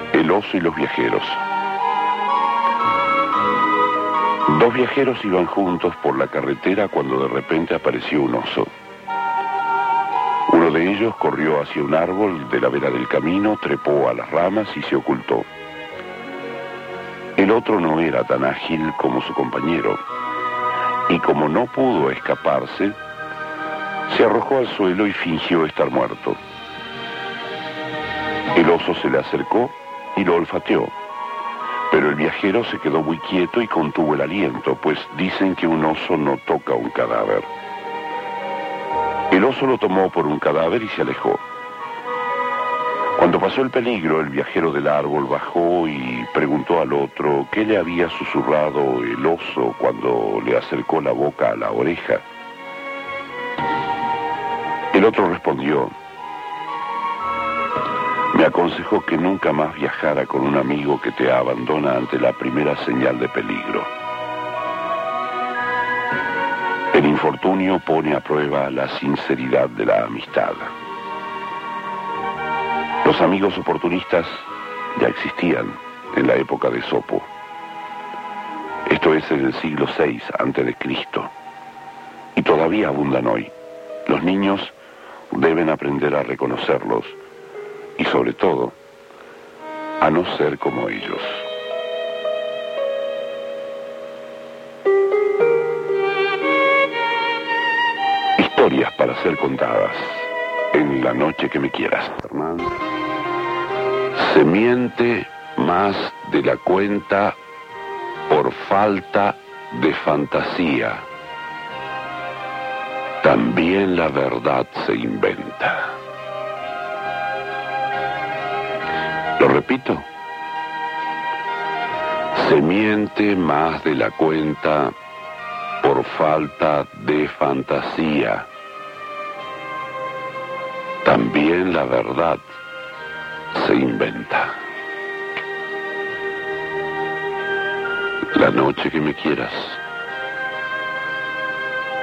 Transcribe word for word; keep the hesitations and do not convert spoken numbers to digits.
El oso y los viajeros. Dos viajeros iban juntos por la carretera cuando de repente apareció un oso. Uno de ellos corrió hacia un árbol de la vera del camino, trepó a las ramas y se ocultó. El otro no era tan ágil como su compañero, y como no pudo escaparse, se arrojó al suelo y fingió estar muerto. El oso se le acercó y lo olfateó, pero el viajero se quedó muy quieto y contuvo el aliento, pues dicen que un oso no toca un cadáver. El oso lo tomó por un cadáver y se alejó. Cuando pasó el peligro, el viajero del árbol bajó y preguntó al otro qué le había susurrado el oso cuando le acercó la boca a la oreja. El otro respondió: me aconsejó que nunca más viajara con un amigo que te abandona ante la primera señal de peligro. El infortunio pone a prueba la sinceridad de la amistad. Los amigos oportunistas ya existían en la época de Esopo. Esto es en el siglo seis antes de Cristo. Y todavía abundan hoy. Los niños deben aprender a reconocerlos y, sobre todo, a no ser como ellos. Historias para ser contadas en la noche que me quieras. Se miente más de la cuenta por falta de fantasía. También la verdad se inventa. Lo repito. Se miente más de la cuenta por falta de fantasía. También la verdad se inventa. La noche que me quieras.